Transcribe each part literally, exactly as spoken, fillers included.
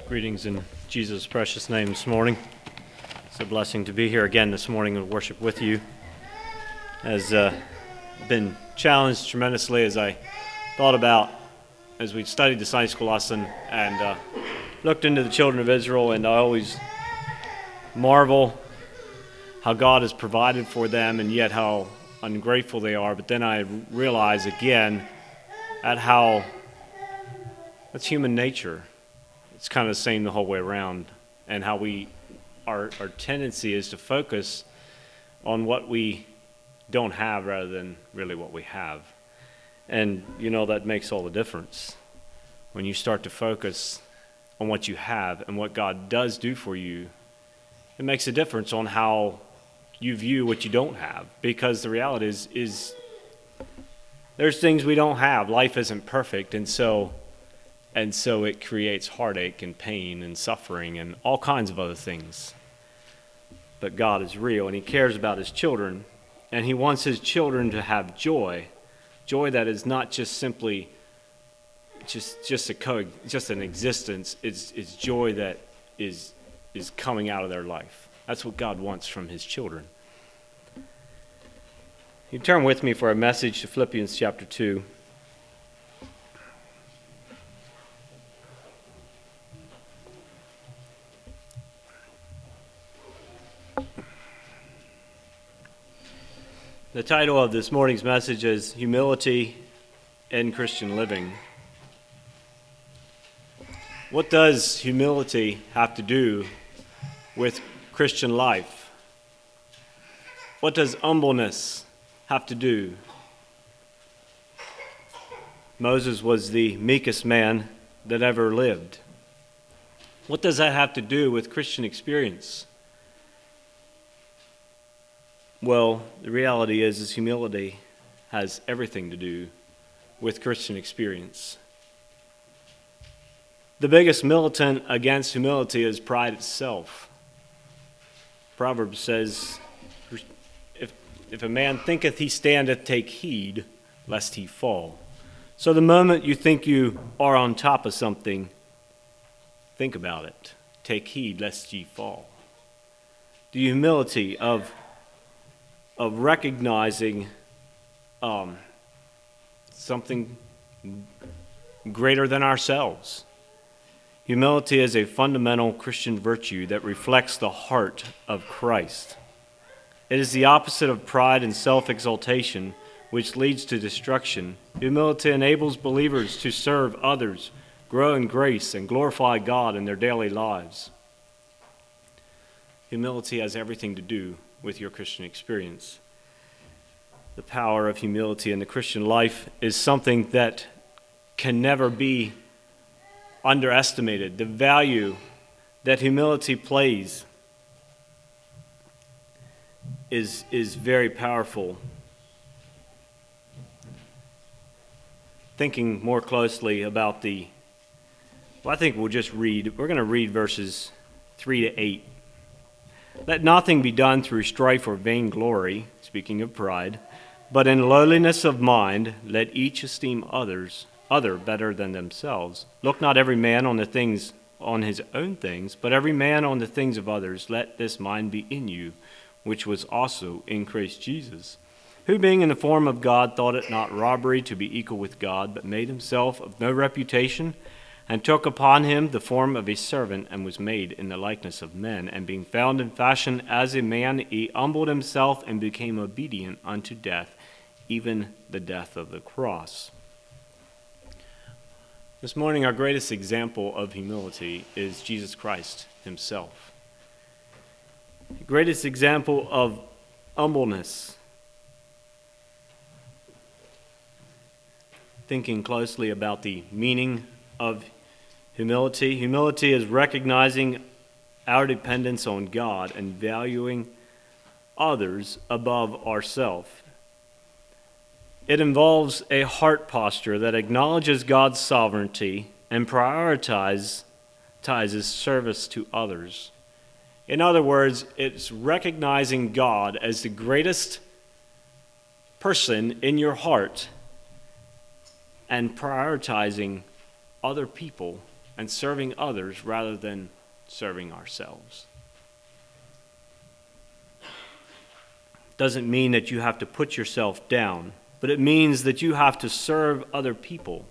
Greetings in Jesus' precious name this morning. It's a blessing to be here again this morning and worship with you. Has uh, been challenged tremendously as I thought about, as we studied the Sunday school lesson and uh, looked into the children of Israel, and I always marvel how God has provided for them and yet how ungrateful they are. But then I realize again at how that's human nature. It's kind of the same the whole way around, and how we, our, our tendency is to focus on what we don't have rather than really what we have. And, you know, that makes all the difference. When you start to focus on what you have and what God does do for you, it makes a difference on how you view what you don't have. Because the reality is, is there's things we don't have. Life isn't perfect, and so... And so it creates heartache and pain and suffering and all kinds of other things. But God is real, and He cares about His children, and He wants His children to have joy, joy that is not just simply just just a co- just an existence. It's it's joy that is is coming out of their life. That's what God wants from His children. You turn with me for a message to Philippians chapter two. The title of this morning's message is Humility in Christian Living. What does humility have to do with Christian life? What does humbleness have to do? Moses was the meekest man that ever lived. What does that have to do with Christian experience? Well, the reality is, is humility has everything to do with Christian experience. The biggest militant against humility is pride itself. Proverbs says, if, if a man thinketh he standeth, take heed lest he fall. So the moment you think you are on top of something, think about it. Take heed lest ye fall. The humility of of recognizing um, something greater than ourselves. Humility is a fundamental Christian virtue that reflects the heart of Christ. It is the opposite of pride and self-exaltation, which leads to destruction. Humility enables believers to serve others, grow in grace, and glorify God in their daily lives. Humility has everything to do with your Christian experience. The power of humility in the Christian life is something that can never be underestimated. The value that humility plays is, is very powerful. Thinking more closely about the, well, I think we'll just read, we're going to read verses three to eight. Let nothing be done through strife or vainglory, speaking of pride, but in lowliness of mind, let each esteem others, other better than themselves. Look not every man on the things, on his own things, but every man on the things of others. Let this mind be in you, which was also in Christ Jesus, who being in the form of God thought it not robbery to be equal with God, but made himself of no reputation, and took upon him the form of a servant, and was made in the likeness of men. And being found in fashion as a man, he humbled himself and became obedient unto death, even the death of the cross. This morning, our greatest example of humility is Jesus Christ himself. The greatest example of humbleness. Thinking closely about the meaning of humility. Humility is recognizing our dependence on God and valuing others above ourselves. It involves a heart posture that acknowledges God's sovereignty and prioritizes service to others. In other words, it's recognizing God as the greatest person in your heart and prioritizing other people and serving others rather than serving ourselves. Doesn't mean that you have to put yourself down, but it means that you have to serve other people.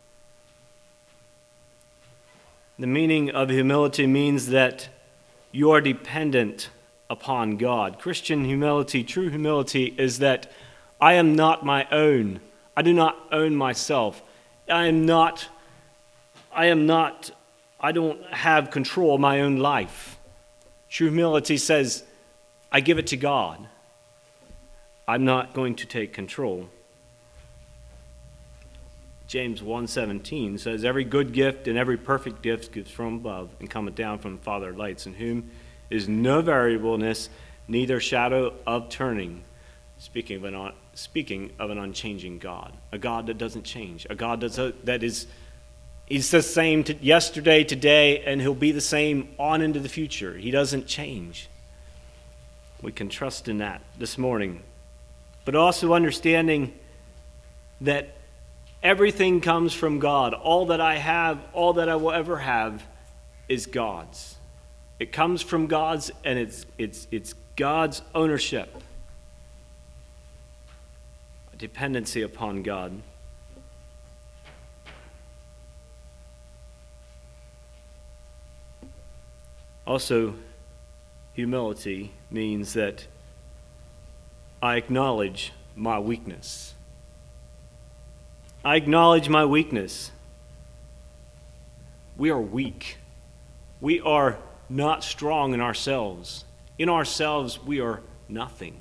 The meaning of humility means that you are dependent upon God. Christian humility, true humility, is that I am not my own. I do not own myself. I am not, I am not, I don't have control of my own life. True humility says, I give it to God. I'm not going to take control. James one seventeen says, every good gift and every perfect gift gives from above and cometh down from the Father of lights, in whom is no variableness, neither shadow of turning. Speaking of an, speaking of an unchanging God, a God that doesn't change, a God that's a, that is he's the same to yesterday, today, and he'll be the same on into the future. He doesn't change. We can trust in that this morning. But also understanding that everything comes from God. All that I have, all that I will ever have is God's. It comes from God's, and it's it's it's God's ownership. A dependency upon God. Also, humility means that I acknowledge my weakness. I acknowledge my weakness. We are weak. We are not strong in ourselves. In ourselves, we are nothing.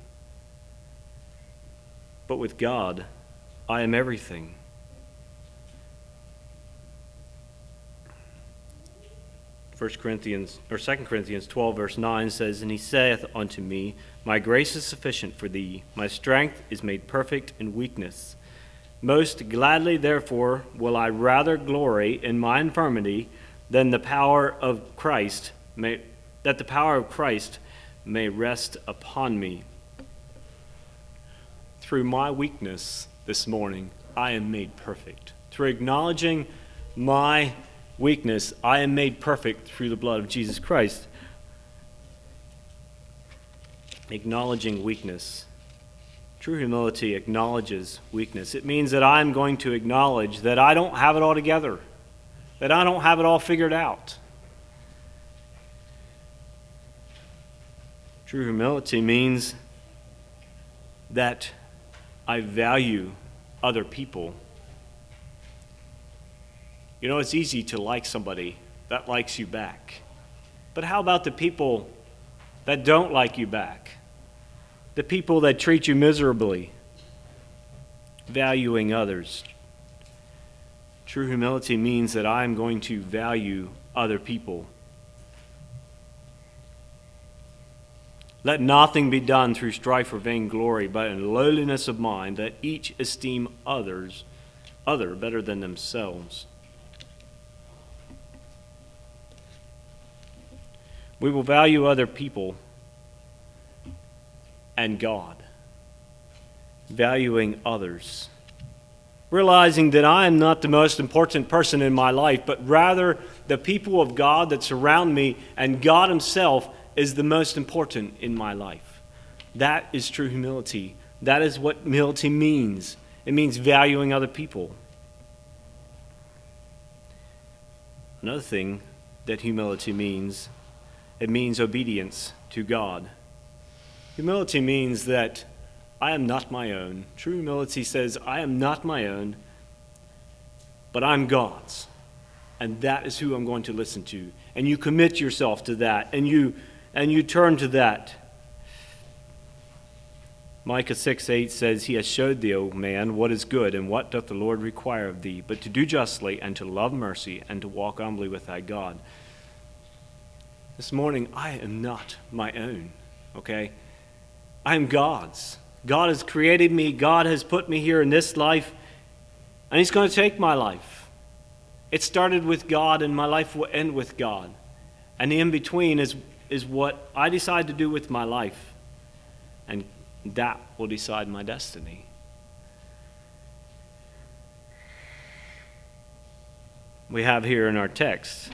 But with God, I am everything. First Corinthians or Second Corinthians twelve verse nine says, and he saith unto me, my grace is sufficient for thee, my strength is made perfect in weakness. Most gladly therefore will I rather glory in my infirmity than the power of Christ may that the power of Christ may rest upon me. Through my weakness this morning, I am made perfect. Through acknowledging my weakness, I am made perfect through the blood of Jesus Christ. Acknowledging weakness. True humility acknowledges weakness. It means that I'm going to acknowledge that I don't have it all together, that I don't have it all figured out. True humility means that I value other people. You know, it's easy to like somebody that likes you back. But how about the people that don't like you back? The people that treat you miserably? Valuing others. True humility means that I'm going to value other people. Let nothing be done through strife or vainglory, but in lowliness of mind, that each esteem others, other better than themselves. We will value other people and God, valuing others, realizing that I am not the most important person in my life, but rather the people of God that surround me, and God himself is the most important in my life. That is true humility. That is what humility means. It means valuing other people. Another thing that humility means, it means obedience to God. Humility means that I am not my own. True humility says, I am not my own, but I'm God's. And that is who I'm going to listen to. And you commit yourself to that, and you and you turn to that. Micah six eight says, he has showed thee, O man, what is good, and what doth the Lord require of thee, but to do justly, and to love mercy, and to walk humbly with thy God. This morning, I am not my own, okay? I am God's. God has created me. God has put me here in this life, and he's going to take my life. It started with God, and my life will end with God. And the in-between is, is what I decide to do with my life, and that will decide my destiny. we have here in our text.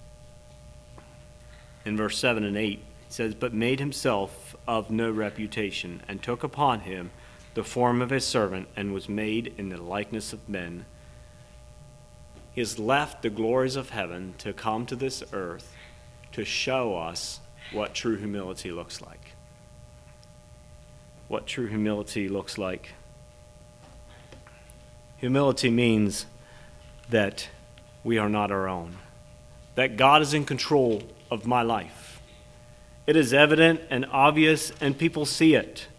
In verse seven and eight, it says, "But made himself of no reputation, and took upon him the form of a servant, and was made in the likeness of men." He has left the glories of heaven to come to this earth to show us what true humility looks like. What true humility looks like. Humility means that we are not our own, that God is in control of my life. It is evident and obvious, and people see it.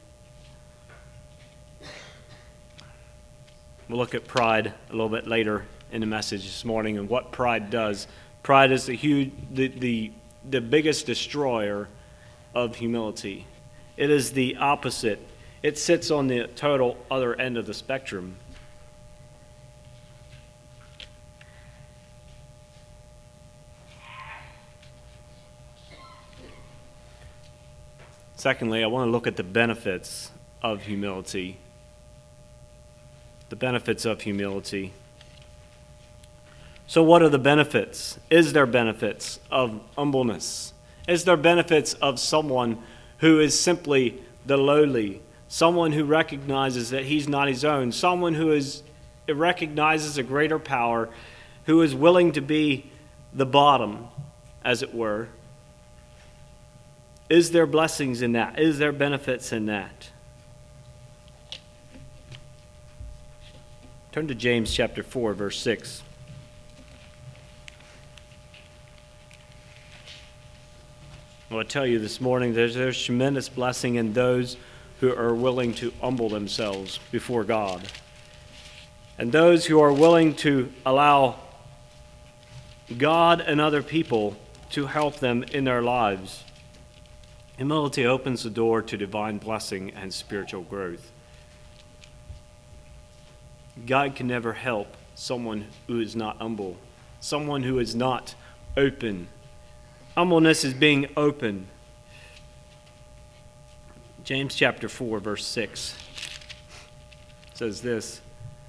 We'll look at pride a little bit later in the message this morning and what pride does. Pride is the huge, the, the, the biggest destroyer of humility. It is the opposite. It sits on the total other end of the spectrum. Secondly, I want to look at the benefits of humility. The benefits of humility. So what are the benefits? Is there benefits of humbleness? Is there benefits of someone who is simply the lowly? Someone who recognizes that he's not his own? Someone who is recognizes a greater power, who is willing to be the bottom, as it were? Is there blessings in that? Is there benefits in that? Turn to James chapter four, verse six. I want to tell you this morning there's, there's tremendous blessing in those who are willing to humble themselves before God. And those who are willing to allow God and other people to help them in their lives. Humility opens the door to divine blessing and spiritual growth. God can never help someone who is not humble, someone who is not open. Humbleness is being open. James chapter four, verse six says this,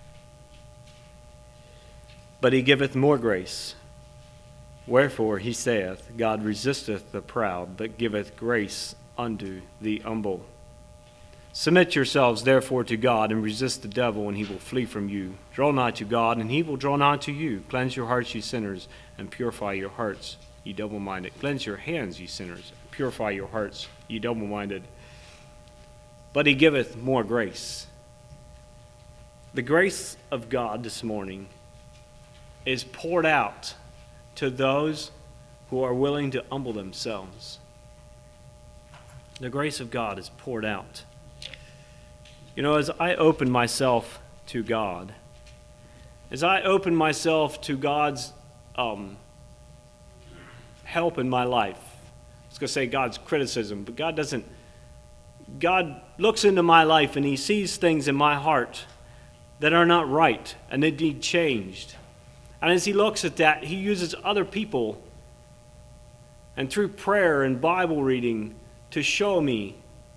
"But he giveth more grace. Wherefore he saith, God resisteth the proud, but giveth grace unto the humble. Submit yourselves therefore to God, and resist the devil, and he will flee from you. Draw nigh to God, and he will draw nigh to you. Cleanse your hearts, ye sinners, and purify your hearts, ye double-minded. Cleanse your hands, ye sinners, and purify your hearts, ye double-minded. But he giveth more grace." The grace of God this morning is poured out to those who are willing to humble themselves. The grace of God is poured out. You know, as I open myself to God, as I open myself to God's um, help in my life, I was going to say God's criticism, but God doesn't. God looks into my life and he sees things in my heart that are not right and that need changed. And as he looks at that, he uses other people and through prayer and Bible reading to show me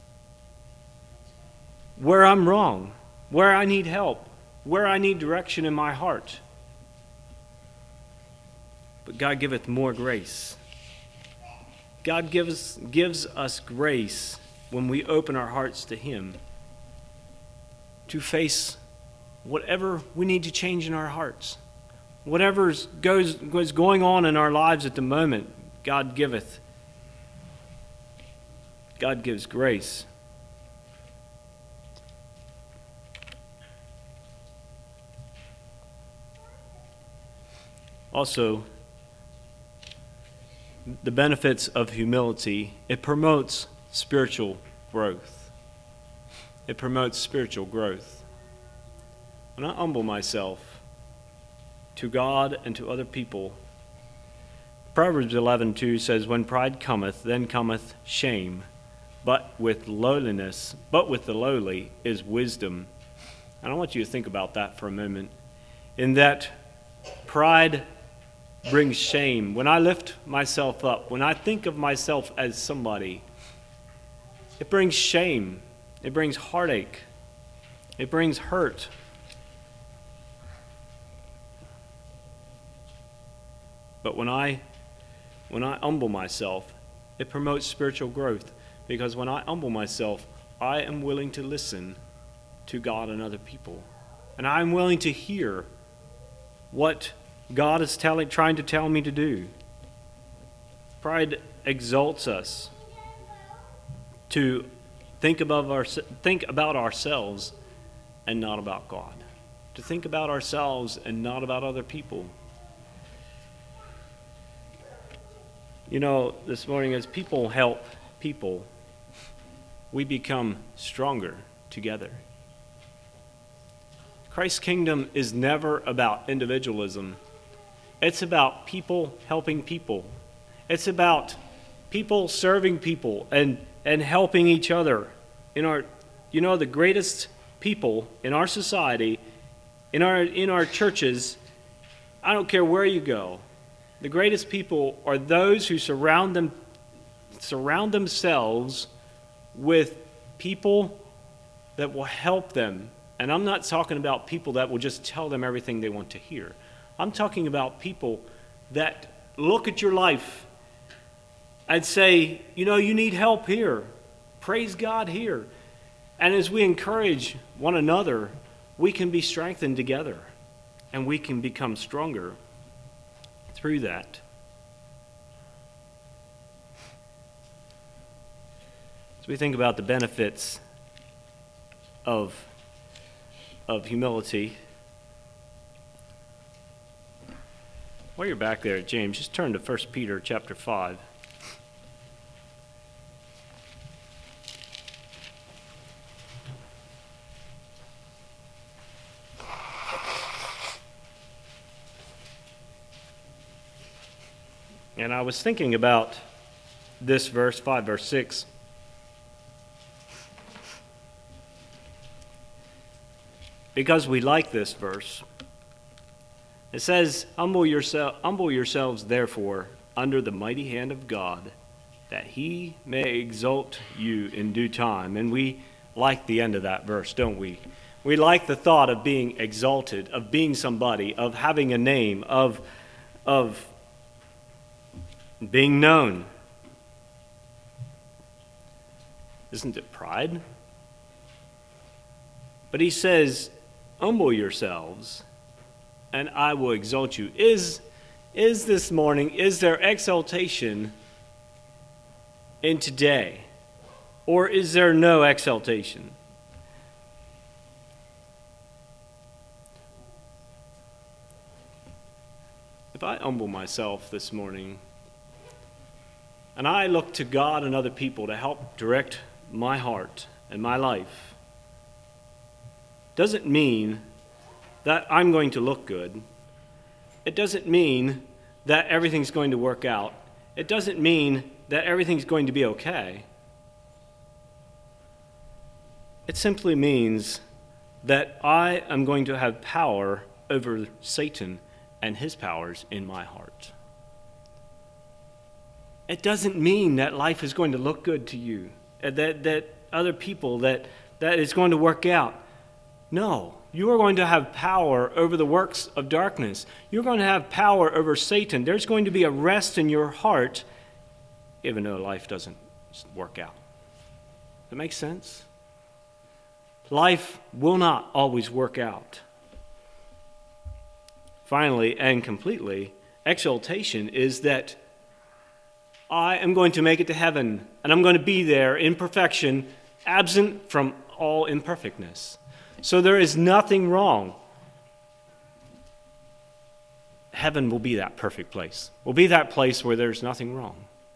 where I'm wrong, where I need help, where I need direction in my heart. But God giveth more grace. God gives, gives us grace when we open our hearts to him to face whatever we need to change in our hearts. Whatever goes, goes going on in our lives at the moment, God giveth. God gives grace. Also, the benefits of humility, it promotes spiritual growth. It promotes spiritual growth. When I humble myself to God and to other people, Proverbs eleven two says, "When pride cometh, then cometh shame, but with lowliness, but with the lowly is wisdom." And I want you to think about that for a moment. In that pride brings shame. When I lift myself up, when I think of myself as somebody, it brings shame. It brings heartache. It brings hurt. But when I when I humble myself, it promotes spiritual growth, because when I humble myself, I am willing to listen to God and other people. And I'm willing to hear what God is telling, trying to tell me to do. Pride exalts us to think above our, think about ourselves and not about God. To think about ourselves and not about other people. You know, this morning, as people help people, we become stronger together. Christ's kingdom is never about individualism. It's about people helping people. It's about people serving people and, and helping each other. In our, you know, the greatest people in our society, in our in our churches, I don't care where you go, the greatest people are those who surround them surround themselves with people that will help them. And I'm not talking about people that will just tell them everything they want to hear. I'm talking about people that look at your life and say, you know, you need help here. Praise God here. And as we encourage one another, we can be strengthened together, and we can become stronger through that. As we think about the benefits of, of humility, while you're back there, James, just turn to First Peter chapter five. And I was thinking about this verse, five, verse six. Because we like this verse. It says, humble, yourself, humble yourselves, therefore, under the mighty hand of God, that he may exalt you in due time. And we like the end of that verse, don't we? We like the thought of being exalted, of being somebody, of having a name, of, of being known. Isn't it pride? But he says, humble yourselves, and I will exalt you. Is, is this morning, is there exaltation in today? Or is there no exaltation? If I humble myself this morning, and I look to God and other people to help direct my heart and my life, doesn't mean that I'm going to look good. It doesn't mean that everything's going to work out. It doesn't mean that everything's going to be okay. It simply means that I am going to have power over Satan and his powers in my heart. It doesn't mean that life is going to look good to you, that, that other people, that, that it's going to work out. No, you are going to have power over the works of darkness. You're going to have power over Satan. There's going to be a rest in your heart, even though life doesn't work out. Does that make sense? Life will not always work out. Finally and completely, exaltation is that I am going to make it to heaven, and I'm going to be there in perfection, absent from all imperfectness. So there is nothing wrong. Heaven will be that perfect place. Will be that place where there's nothing wrong.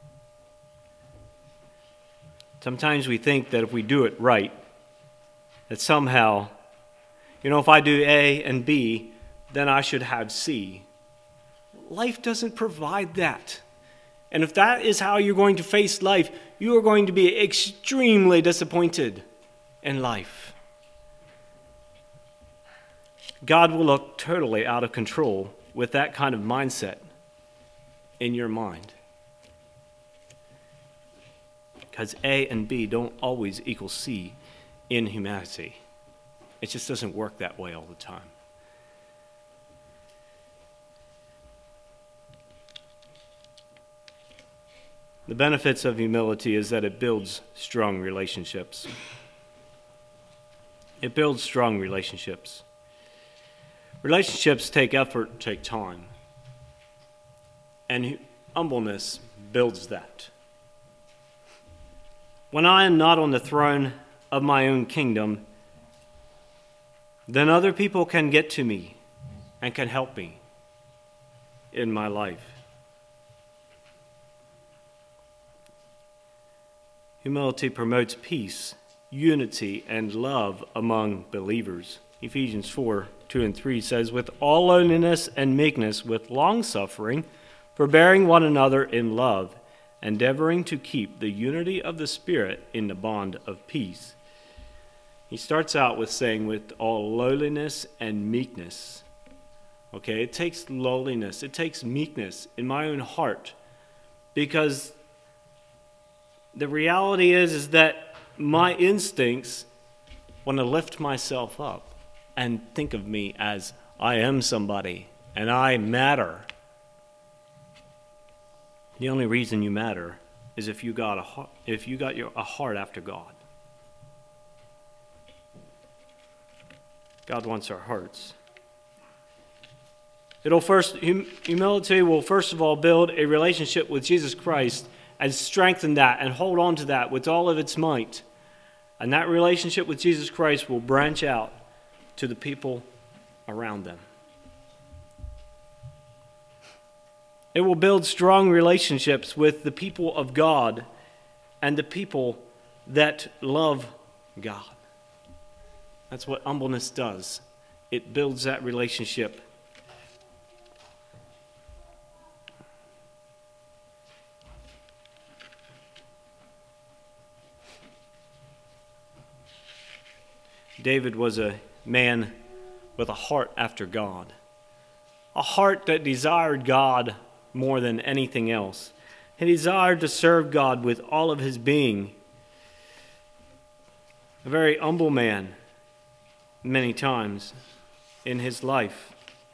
Sometimes we think that if we do it right, that somehow, you know, if I do A and B, then I should have C. Life doesn't provide that. And if that is how you're going to face life, you are going to be extremely disappointed in life. God will look totally out of control with that kind of mindset in your mind. Because A and B don't always equal C in humanity. It just doesn't work that way all the time. The benefits of humility is that it builds strong relationships. It builds strong relationships. Relationships take effort, take time. And humbleness builds that. When I am not on the throne of my own kingdom, then other people can get to me and can help me in my life. Humility promotes peace, unity, and love among believers. Ephesians four, two and three says, with all lowliness and meekness, with long-suffering, forbearing one another in love, endeavoring to keep the unity of the Spirit in the bond of peace. He starts out with saying, with all lowliness and meekness. Okay, it takes lowliness, it takes meekness in my own heart, because the reality is, is that my instincts want to lift myself up and think of me as I am somebody and I matter. The only reason you matter is if you got a heart, if you got your a heart after God. God wants our hearts. It'll first hum, humility will first of all build a relationship with Jesus Christ and strengthen that and hold on to that with all of its might. And that relationship with Jesus Christ will branch out to the people around them. It will build strong relationships with the people of God and the people that love God. That's what humbleness does. It builds that relationship. David was a man with a heart after God, a heart that desired God more than anything else. He desired to serve God with all of his being. A very humble man many times in his life.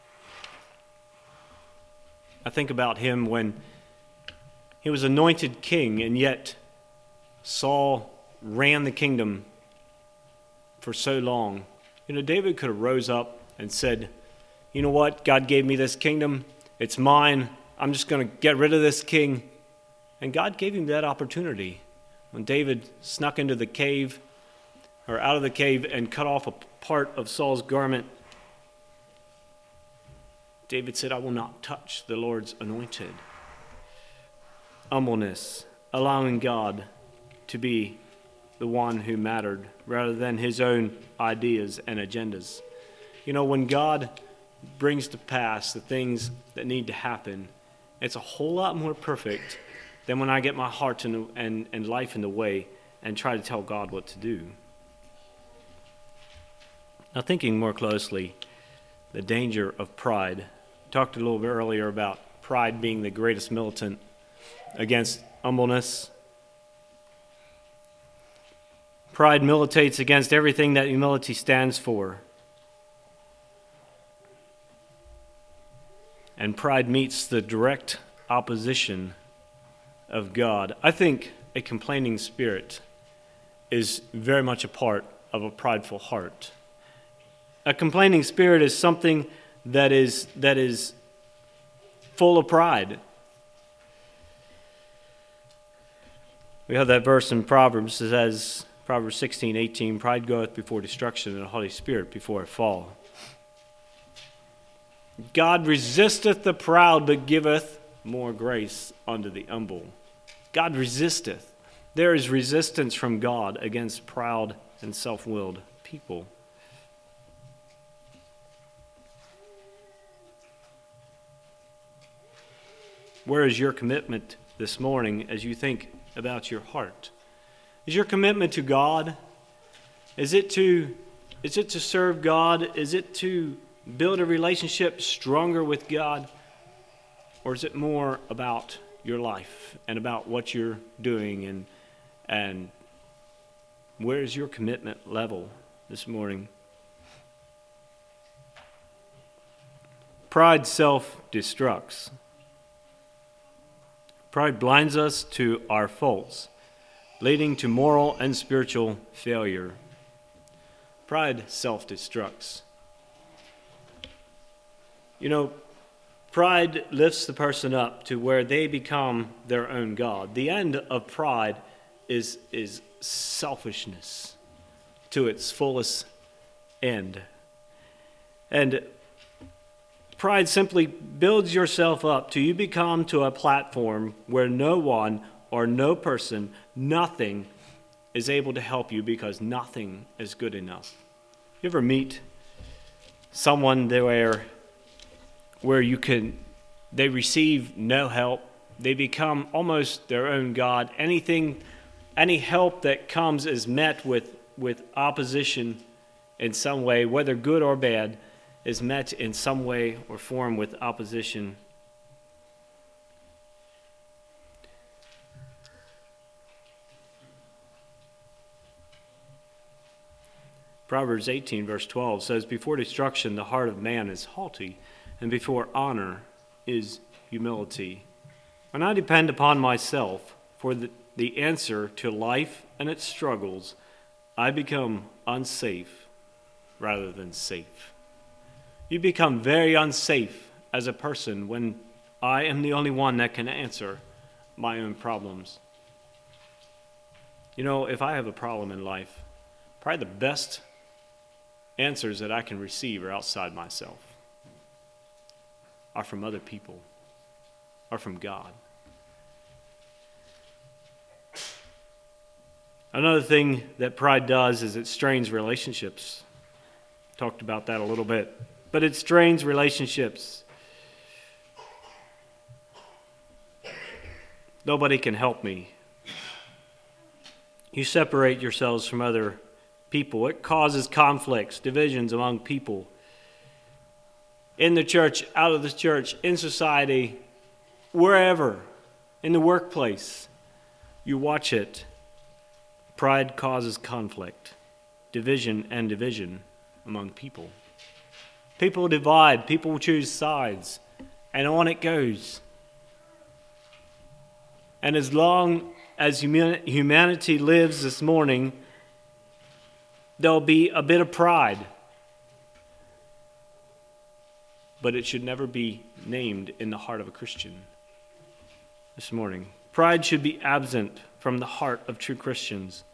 I think about him when he was anointed king, and yet Saul ran the kingdom for so long. You know, David could have rose up and said, you know what, God gave me this kingdom, it's mine, I'm just going to get rid of this king. And God gave him that opportunity. When David snuck into the cave, or out of the cave, and cut off a part of Saul's garment, David said, I will not touch the Lord's anointed. Humbleness, allowing God to be the one who mattered rather than his own ideas and agendas. You know, when God brings to pass the things that need to happen, it's a whole lot more perfect than when I get my heart in the, and, and life in the way and try to tell God what to do. Now, thinking more closely, the danger of pride. Talked a little bit earlier about pride being the greatest militant against humbleness. Pride militates against everything that humility stands for. And pride meets the direct opposition of God. I think a complaining spirit is very much a part of a prideful heart. A complaining spirit is something that is that is full of pride. We have that verse in Proverbs that says, Proverbs sixteen eighteen, pride goeth before destruction, and a haughty spirit before a fall. God resisteth the proud, but giveth more grace unto the humble. God resisteth. There is resistance from God against proud and self-willed people. Where is your commitment this morning as you think about your heart? Is your commitment to God? Is it to, is it to serve God? Is it to build a relationship stronger with God? Or is it more about your life and about what you're doing, and and where is your commitment level this morning? Pride self-destructs. Pride blinds us to our faults, leading to moral and spiritual failure. Pride self-destructs. You know, pride lifts the person up to where they become their own God. The end of pride is, is selfishness to its fullest end. And pride simply builds yourself up till you become to a platform where no one or no person, nothing is able to help you because nothing is good enough. You ever meet someone where, where you can, they receive no help, they become almost their own God. Anything, any help that comes is met with, with opposition in some way, whether good or bad, is met in some way or form with opposition. Proverbs eighteen, verse twelve says, "Before destruction the heart of man is haughty, and before honor is humility." When I depend upon myself for the, the answer to life and its struggles, I become unsafe rather than safe. You become very unsafe as a person when I am the only one that can answer my own problems. You know, if I have a problem in life, probably the best answers that I can receive are outside myself, are from other people, are from God. Another thing that pride does is it strains relationships. Talked about that a little bit. But it strains relationships. Nobody can help me. You separate yourselves from other people. It causes conflicts, divisions among people. In the church, out of the church, in society, wherever, in the workplace, you watch it. Pride causes conflict, division, and division among people. People divide, people choose sides, and on it goes. And as long as humanity lives this morning, there'll be a bit of pride. But it should never be named in the heart of a Christian this morning. Pride should be absent from the heart of true Christians.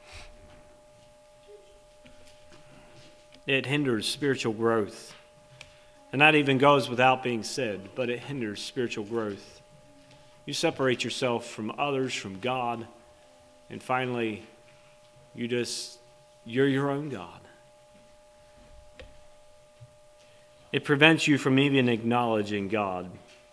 It hinders spiritual growth. And that even goes without being said, but it hinders spiritual growth. You separate yourself from others, from God, and finally, you just, you're your own God. It prevents you from even acknowledging God.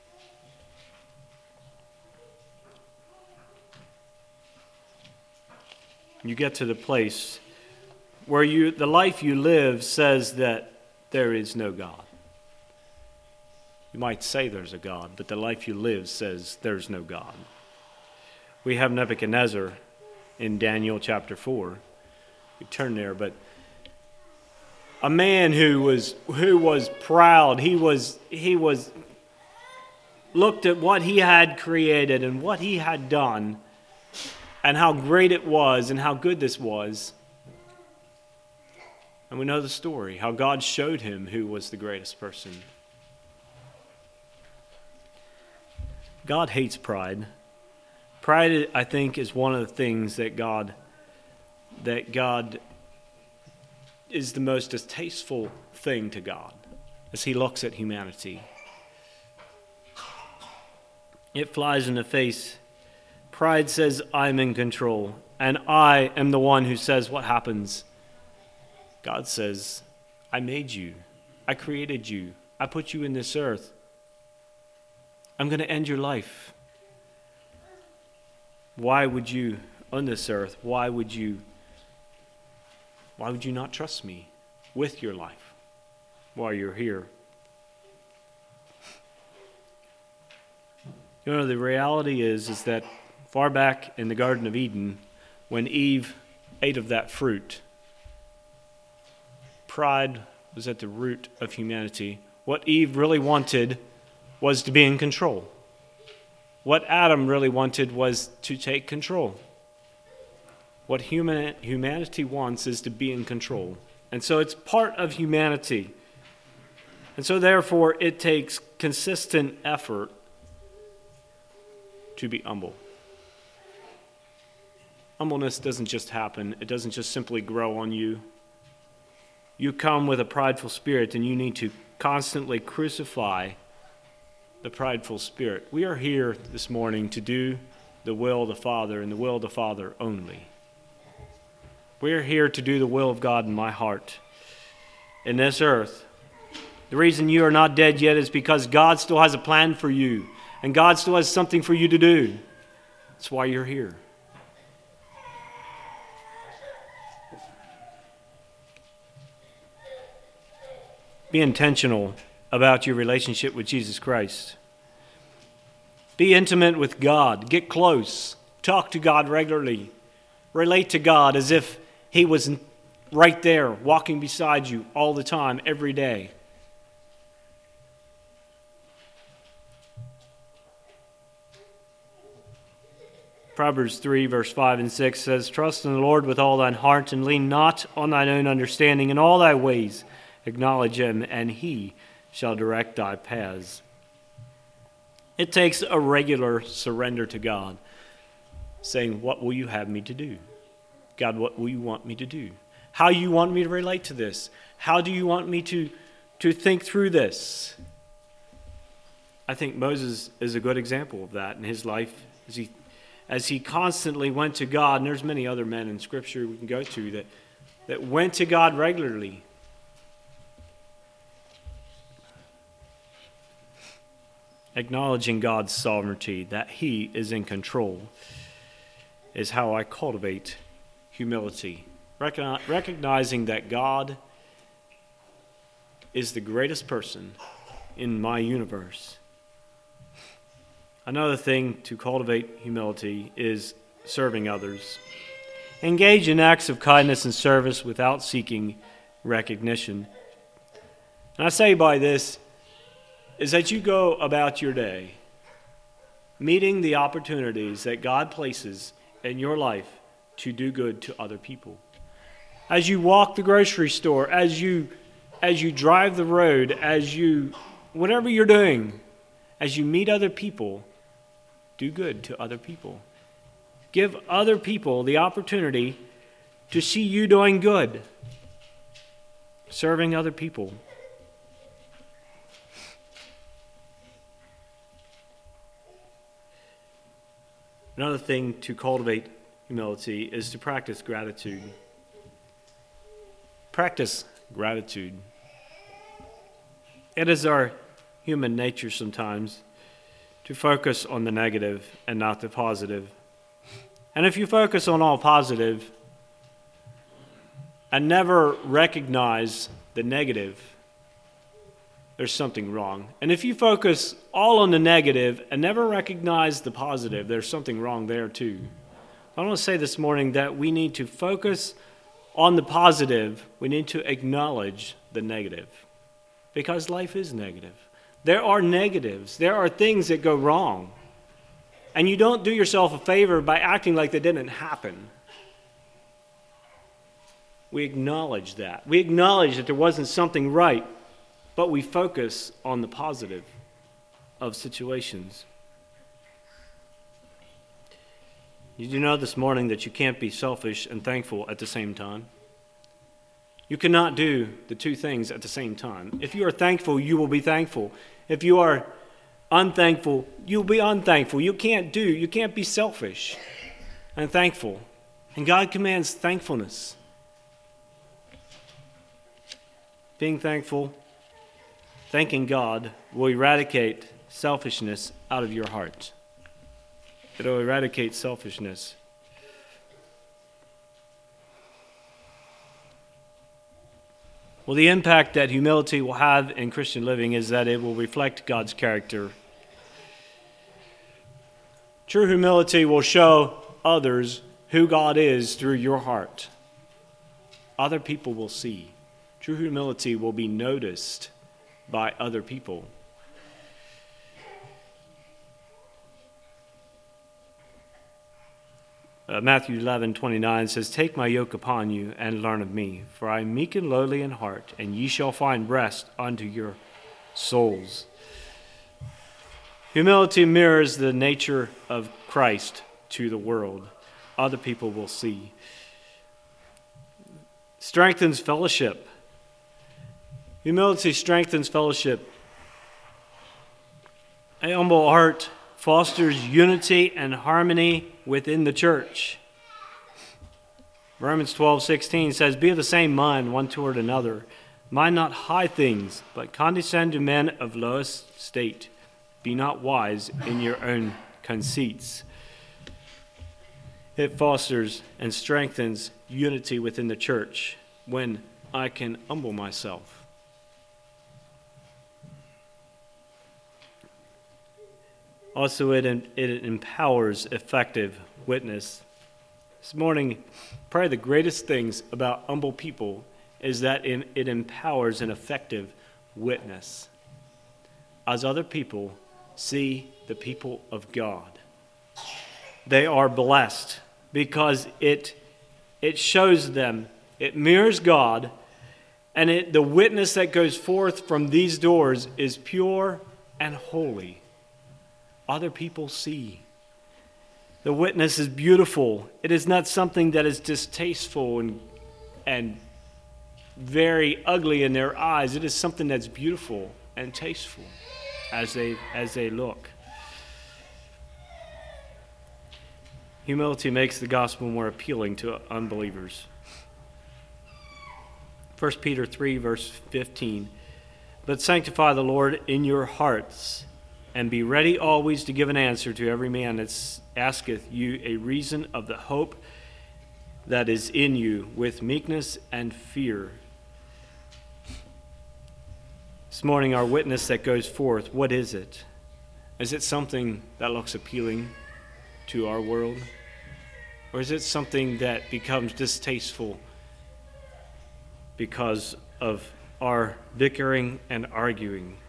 You get to the place where you, the life you live says that there is no God. You might say there's a God, but the life you live says there's no God. We have Nebuchadnezzar in Daniel chapter four. We turn there, but a man who was who was proud, he was he was looked at what he had created and what he had done and how great it was and how good this was. And we know the story, how God showed him who was the greatest person. God hates pride. Pride, I think, is one of the things that God that God is the most distasteful thing to God as he looks at humanity. It flies in the face. Pride says, I'm in control, and I am the one who says what happens. God says, I made you. I created you. I put you in this earth. I'm going to end your life. Why would you, on this earth, why would you, why would you not trust me with your life while you're here? You know, the reality is, is that far back in the Garden of Eden, when Eve ate of that fruit, pride was at the root of humanity. What Eve really wanted was to be in control. What Adam really wanted was to take control. What human, humanity wants is to be in control. And so it's part of humanity. And so therefore it takes consistent effort to be humble. Humbleness doesn't just happen. It doesn't just simply grow on you. You come with a prideful spirit, and you need to constantly crucify the prideful spirit. We are here this morning to do the will of the Father, and the will of the Father only. We are here to do the will of God in my heart, in this earth. The reason you are not dead yet is because God still has a plan for you, and God still has something for you to do. That's why you're here. Be intentional about your relationship with Jesus Christ. Be intimate with God. Get close. Talk to God regularly. Relate to God as if He was right there, walking beside you all the time, every day. Proverbs three, verse five and six says, "Trust in the Lord with all thine heart, and lean not on thine own understanding. In all thy ways acknowledge Him, and He shall direct thy paths." It takes a regular surrender to God, saying, "What will you have me to do? God, what will you want me to do? How you want me to relate to this? How do you want me to, to think through this?" I think Moses is a good example of that in his life as he, as he constantly went to God. And there's many other men in Scripture we can go to that, that went to God regularly. Acknowledging God's sovereignty, that He is in control, is how I cultivate humility. Recogni- recognizing that God is the greatest person in my universe. Another thing to cultivate humility is serving others. Engage in acts of kindness and service without seeking recognition. And I say by this, is that you go about your day meeting the opportunities that God places in your life to do good to other people. As you walk the grocery store, as you as you drive the road, as you whatever you're doing, as you meet other people, do good to other people. Give other people the opportunity to see you doing good, serving other people. Another thing to cultivate humility is to practice gratitude. Practice gratitude. It is our human nature sometimes to focus on the negative and not the positive. And if you focus on all positive and never recognize the negative, there's something wrong. And if you focus all on the negative and never recognize the positive, there's something wrong there too. I want to say this morning that we need to focus on the positive. We need to acknowledge the negative, because life is negative. There are negatives. There are things that go wrong. And you don't do yourself a favor by acting like they didn't happen. We acknowledge that. We acknowledge that there wasn't something right, but we focus on the positive of situations. Did you know this morning that you can't be selfish and thankful at the same time? You cannot do the two things at the same time. If you are thankful, you will be thankful. If you are unthankful, you'll be unthankful. You can't do, you can't be selfish and thankful. And God commands thankfulness. Being thankful, thanking God will eradicate selfishness out of your heart. It'll eradicate selfishness. Well, the impact that humility will have in Christian living is that it will reflect God's character. True humility will show others who God is through your heart. Other people will see. True humility will be noticed by other people. uh, Matthew eleven twenty-nine says, "Take my yoke upon you and learn of me, for I am meek and lowly in heart, and ye shall find rest unto your souls." Humility mirrors the nature of Christ to the world. Other people will see. Strengthens fellowship. Humility strengthens fellowship. A humble heart fosters unity and harmony within the church. Romans twelve sixteen says, "Be of the same mind one toward another. Mind not high things, but condescend to men of lowest state. Be not wise in your own conceits." It fosters and strengthens unity within the church when I can humble myself. Also, it, it empowers effective witness. This morning, probably the greatest things about humble people is that it, it empowers an effective witness. As other people see the people of God, they are blessed because it it shows them, it mirrors God, and it, the witness that goes forth from these doors is pure and holy. Other people see. The witness is beautiful. It is not something that is distasteful and and very ugly in their eyes. It is something that's beautiful and tasteful as they as they look. Humility makes the gospel more appealing to unbelievers. First Peter three, verse fifteen. "But sanctify the Lord in your hearts, and be ready always to give an answer to every man that asketh you a reason of the hope that is in you, with meekness and fear." This morning, our witness that goes forth, what is it? Is it something that looks appealing to our world? Or is it something that becomes distasteful because of our bickering and arguing?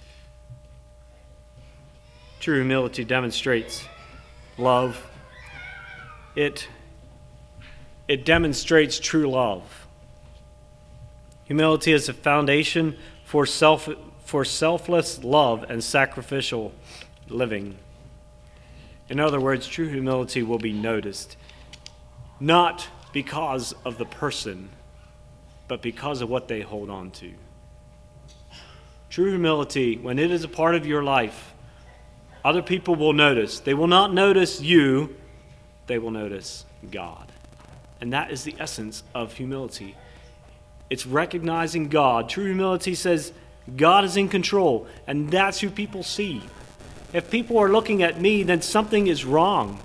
True humility demonstrates love. It, it demonstrates true love. Humility is a foundation for self, for selfless love and sacrificial living. In other words, true humility will be noticed, not because of the person, but because of what they hold on to. True humility, when it is a part of your life, other people will notice. They will not notice you, they will notice God. And that is the essence of humility. It's recognizing God. True humility says God is in control, and that's who people see. If people are looking at me, then something is wrong.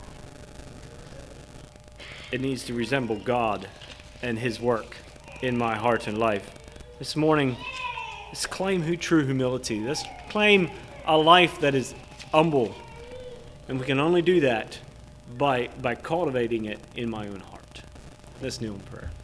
It needs to resemble God and His work in my heart and life. This morning, let's claim who true humility. Let's claim a life that is humble. And we can only do that by, by cultivating it in my own heart. Let's kneel in prayer.